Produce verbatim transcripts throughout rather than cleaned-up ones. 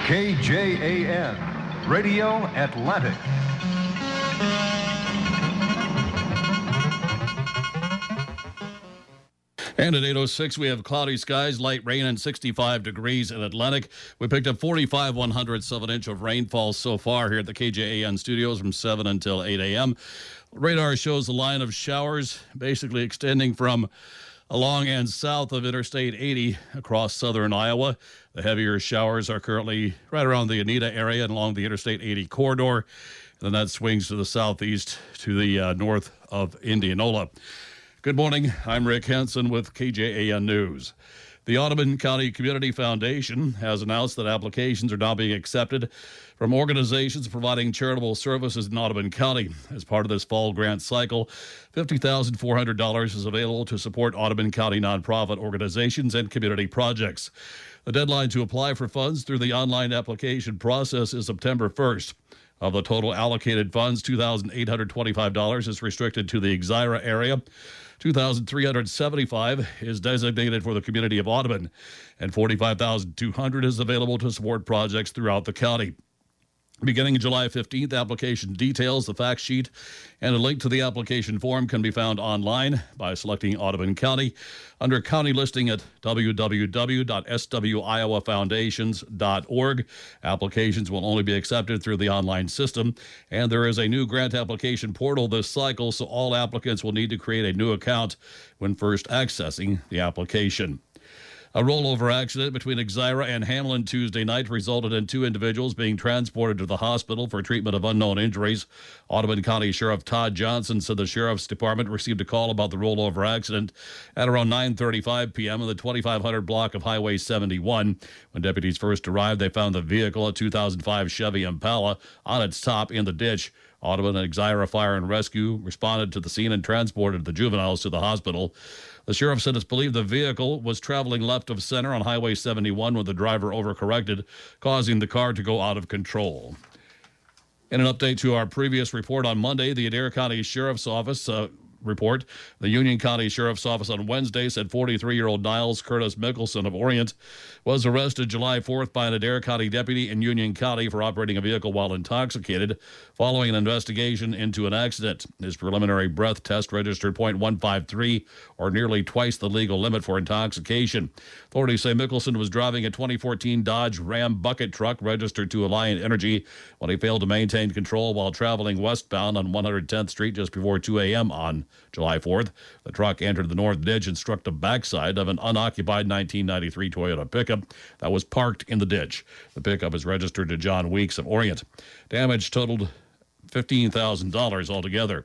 K J A N, Radio Atlantic. And at eight oh six, we have cloudy skies, light rain, and sixty-five degrees in Atlantic. We picked up forty-five one hundredths of an inch of rainfall so far here at the K J A N studios from seven until eight a.m. Radar shows a line of showers basically extending from along and south of Interstate eighty across southern Iowa. The heavier showers are currently right around the Anita area and along the Interstate eighty corridor. And then that swings to the southeast to the uh, north of Indianola. Good morning. I'm Rick Henson with K J A N News. The Audubon County Community Foundation has announced that applications are now being accepted from organizations providing charitable services in Audubon County. As part of this fall grant cycle, fifty thousand four hundred dollars is available to support Audubon County nonprofit organizations and community projects. The deadline to apply for funds through the online application process is September first. Of the total allocated funds, two thousand eight hundred twenty-five dollars is restricted to the Exira area. two thousand three hundred seventy-five dollars is designated for the community of Audubon, and forty-five thousand two hundred dollars is available to support projects throughout the county. Beginning July fifteenth, application details, the fact sheet, and a link to the application form can be found online by selecting Audubon County under county listing at w w w dot s w iowa foundations dot org. Applications will only be accepted through the online system, and there is a new grant application portal this cycle, so all applicants will need to create a new account when first accessing the application. A rollover accident between Exira and Hamlin Tuesday night resulted in two individuals being transported to the hospital for treatment of unknown injuries. Audubon County Sheriff Todd Johnson said the Sheriff's Department received a call about the rollover accident at around nine thirty-five p.m. in the twenty-five hundred block of Highway seventy-one. When deputies first arrived, they found the vehicle, a two thousand five Chevy Impala, on its top in the ditch. Audubon and Exira Fire and Rescue responded to the scene and transported the juveniles to the hospital. The sheriff said it's believed the vehicle was traveling left of center on Highway seventy-one when the driver overcorrected, causing the car to go out of control. In an update to our previous report on Monday, the Adair County Sheriff's Office uh, report, the Union County Sheriff's Office on Wednesday said forty-three-year-old Niles Curtis Mickelson of Orient was arrested July fourth by an Adair County deputy in Union County for operating a vehicle while intoxicated following an investigation into an accident. His preliminary breath test registered point one five three, or nearly twice the legal limit for intoxication. Authorities say Mickelson was driving a twenty fourteen Dodge Ram bucket truck registered to Alliant Energy when he failed to maintain control while traveling westbound on one hundred tenth Street just before two a.m. on July fourth. The truck entered the north ditch and struck the backside of an unoccupied nineteen ninety-three Toyota pickup that was parked in the ditch. The pickup is registered to John Weeks of Orient. Damage totaled fifteen thousand dollars altogether.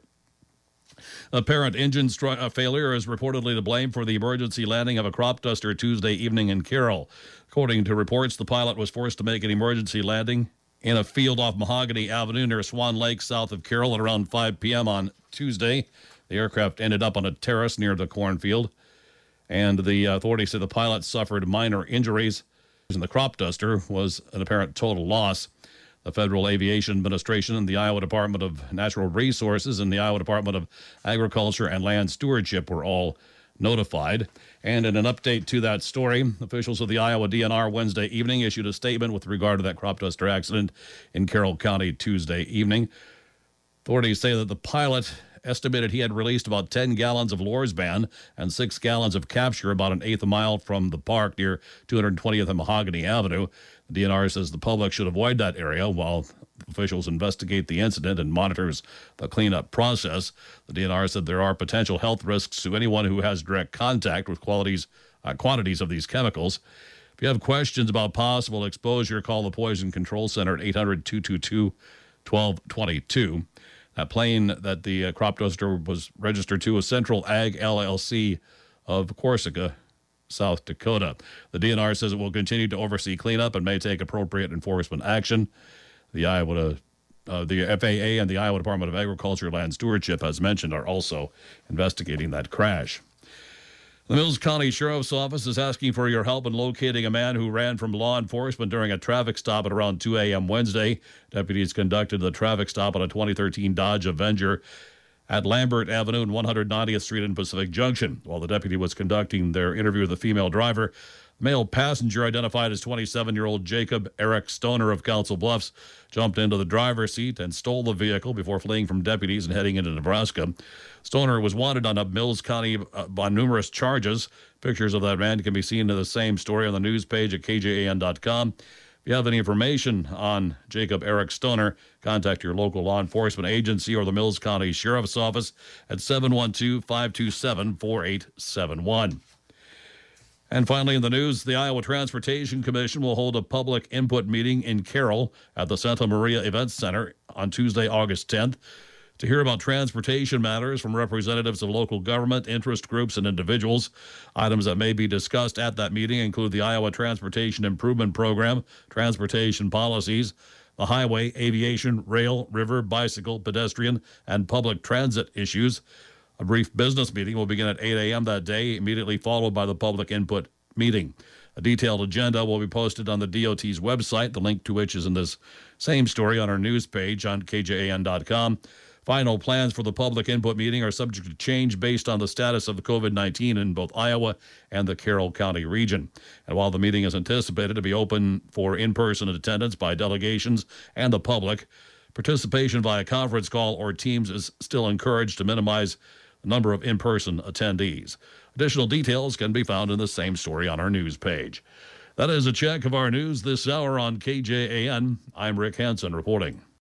Apparent engine stru- uh, failure is reportedly to blame for the emergency landing of a crop duster Tuesday evening in Carroll. According to reports, the pilot was forced to make an emergency landing in a field off Mahogany Avenue near Swan Lake, south of Carroll, at around five p.m. on Tuesday. The aircraft ended up on a terrace near the cornfield, and the authorities say the pilot suffered minor injuries, and the crop duster was an apparent total loss. The Federal Aviation Administration and the Iowa Department of Natural Resources and the Iowa Department of Agriculture and Land Stewardship were all notified. And in an update to that story, officials of the Iowa D N R Wednesday evening issued a statement with regard to that crop duster accident in Carroll County Tuesday evening. Authorities say that the pilot estimated he had released about ten gallons of Lorsban and six gallons of Capture about an eighth a mile from the park near two hundred twentieth and Mahogany Avenue. The D N R says the public should avoid that area while officials investigate the incident and monitors the cleanup process. The D N R said there are potential health risks to anyone who has direct contact with qualities, uh, quantities of these chemicals. If you have questions about possible exposure, call the Poison Control Center at eight hundred, two two two, one two two two. That plane that the uh, crop duster was registered to was Central Ag L L C of Corsica, South Dakota. The D N R says it will continue to oversee cleanup and may take appropriate enforcement action. The Iowa, uh, the F A A and the Iowa Department of Agriculture and Land Stewardship, as mentioned, are also investigating that crash. The Mills County Sheriff's Office is asking for your help in locating a man who ran from law enforcement during a traffic stop at around two a.m. Wednesday. Deputies conducted the traffic stop on a twenty thirteen Dodge Avenger at Lambert Avenue and one hundred ninetieth Street in Pacific Junction. While the deputy was conducting their interview with the female driver, Male passenger, identified as twenty-seven-year-old Jacob Eric Stoner of Council Bluffs, jumped into the driver's seat and stole the vehicle before fleeing from deputies and heading into Nebraska. Stoner was wanted on Mills County uh, on numerous charges. Pictures of that man can be seen in the same story on the news page at K J A N dot com. If you have any information on Jacob Eric Stoner, contact your local law enforcement agency or the Mills County Sheriff's Office at seven one two, five two seven, four eight seven one. And finally in the news, the Iowa Transportation Commission will hold a public input meeting in Carroll at the Santa Maria Events Center on Tuesday, August tenth, to hear about transportation matters from representatives of local government, interest groups, and individuals. Items that may be discussed at that meeting include the Iowa Transportation Improvement Program, transportation policies, the highway, aviation, rail, river, bicycle, pedestrian, and public transit issues. A brief business meeting will begin at eight a.m. that day, immediately followed by the public input meeting. A detailed agenda will be posted on the D O T's website, the link to which is in this same story on our news page on K J A N dot com. Final plans for the public input meeting are subject to change based on the status of the COVID nineteen in both Iowa and the Carroll County region. And while the meeting is anticipated to be open for in-person attendance by delegations and the public, participation via conference call or Teams is still encouraged to minimize the number of in-person attendees. Additional details can be found in the same story on our news page. That is a check of our news this hour on K J A N. I'm Rick Hansen reporting.